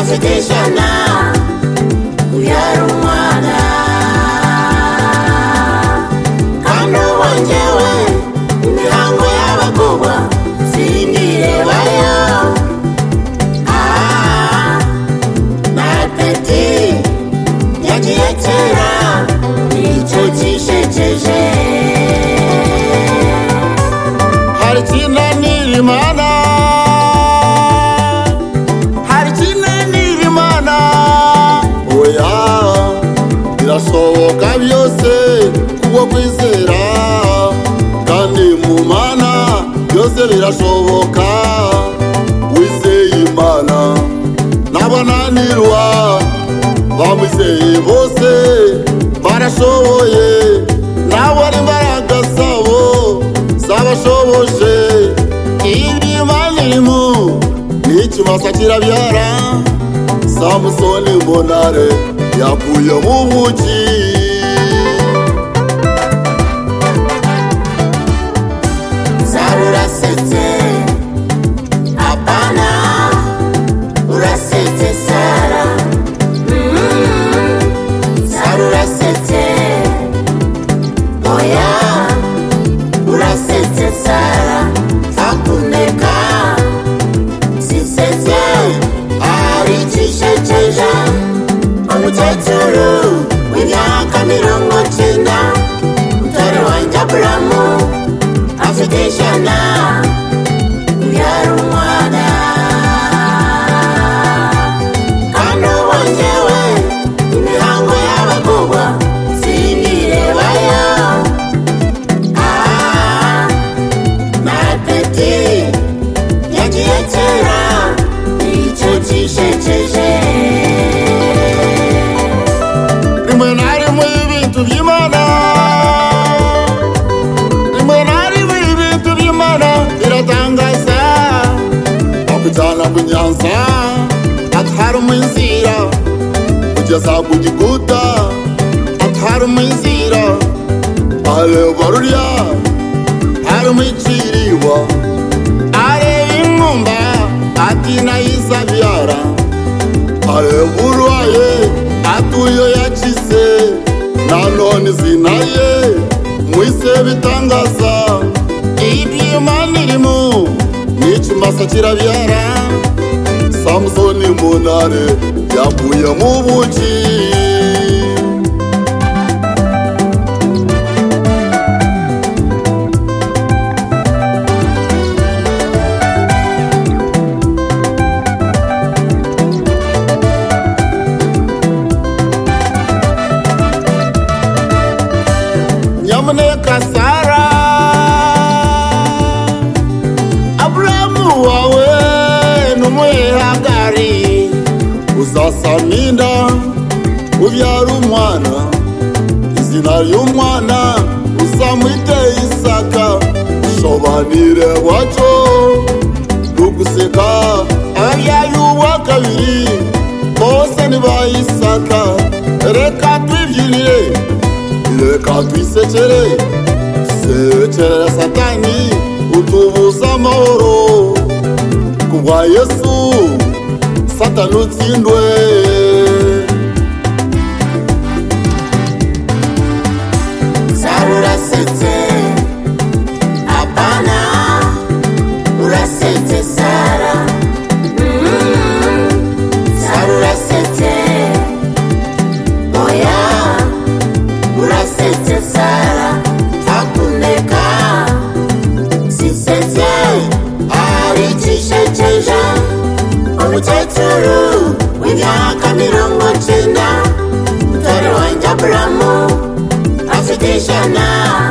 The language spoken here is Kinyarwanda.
afitishana kubyara umwana kandi wongewe imihango y'abakobwa singirebayo na peti yagiye kera nicyo gishekeje hari kinanira imana birashoboka byose kuko kwizera kandi mu Mana byose birashoboka wizeye Imana n'abananirwa bamwizeye bose barashoboye nabona imbaraga zabo zabashoboje Imana irimo n'ikimasa kirabyara Samusoni mbonare yakuye mu buki Sara urasetse apana urasetse Sara Sara urasetse oya urasetse Sara takuneka sisetse ari gishekeje umukecuru w'imyaka 90 mutore wanjye Aburamu afitishana kubyara umwana kandi wongewe imihango y'abakobwa singirebayo na peti yagiye kera nicyo gishekeje Akujyana ku nyanza atwara umunzira kugeza ku gikuta atwara umunzira areba rurya harimo ikiriba areba inkumba ati nayizabyara areba urwaye atuyo yakize nanone izina ye mwise bitangaza Imana irimo n'ikimasa kirabyara Samusoni mbonare yakuye mu buki nyamuneka Sara Aburamu wawe n'umuhagari uzasaminda ubyara umwana izina ry'umwana uzamwite Isaka ushobanire wacyo ruguseka ababyaye uwa kabiri bose ni ba Isaka reka twibyinire reka twisekere tusekerera Satani utubuza amahoro kubwa Yesu Satani utsindwe Sara urasetse apana urasetse Sara Sara urasetse oya urasetse Sara takuneka sisetse ari gishekeje umukecuru w'imyaka 90 mutore wanjye Aburamu afitishana